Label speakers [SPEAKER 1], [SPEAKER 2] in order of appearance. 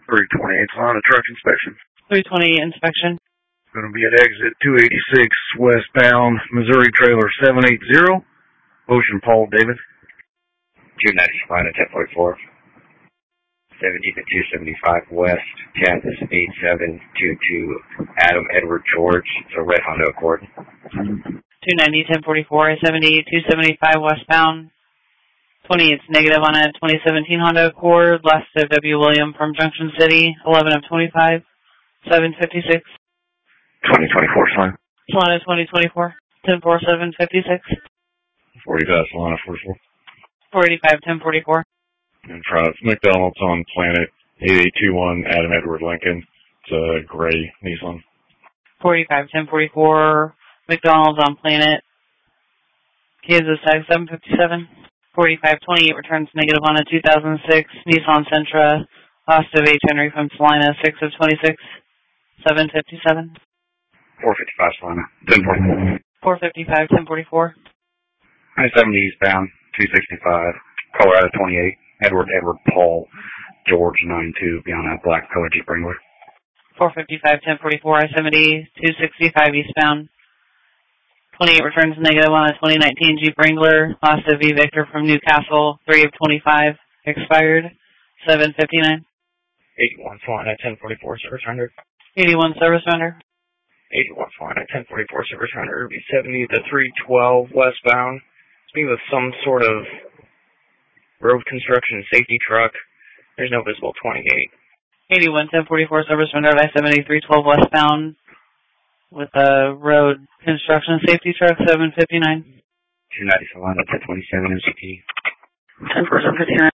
[SPEAKER 1] 328 Solana truck inspection.
[SPEAKER 2] 320 inspection.
[SPEAKER 1] Going to be at exit 286 westbound, Missouri trailer 780. Ocean Paul David.
[SPEAKER 3] 290 Solana 1044. 70 to 275 west, Kansas 8722 Adam Edward George. It's a red Honda Accord.
[SPEAKER 2] 290 1044, 70 275 westbound. 20, it's negative on a 2017 Honda Accord, last of W. William from Junction City, 11 of 25, 756.
[SPEAKER 1] 2024 Solana.
[SPEAKER 2] Solana 2024, 1047, 56.
[SPEAKER 1] 45 Solana 44.
[SPEAKER 2] 485, 1044.
[SPEAKER 1] In front, it's McDonald's on Planet 8821 Adam Edward Lincoln. It's a gray Nissan.
[SPEAKER 2] 45, 1044, McDonald's on Planet. Kansas tag 757. 4528 returns negative on a 2006 Nissan Sentra. Lost of H. Henry from Salina, 6 of 26, 757.
[SPEAKER 1] 455 Solana, 1044.
[SPEAKER 2] 455, 1044.
[SPEAKER 1] I-70 eastbound, 265, Colorado 28, Edward Paul, George 92, beyond that black colored Jeep Wrangler.
[SPEAKER 2] 455, 1044, I-70, 265 eastbound. 28 returns negative on a 2019 Jeep Wrangler. Lost of V. Victor from Newcastle, 3 of 25, expired, 759.
[SPEAKER 3] 81 Solana 1044 service render.
[SPEAKER 2] 81 service render.
[SPEAKER 3] 81 Solana 1044 service render. Be 70 to 312 westbound. Speaking with some sort of road construction safety truck. There's no visible 28.
[SPEAKER 2] 81 1044 service render at I-70 312 westbound with a road construction safety truck 759.
[SPEAKER 3] 290 Solana 1027 MCT.
[SPEAKER 2] 104759.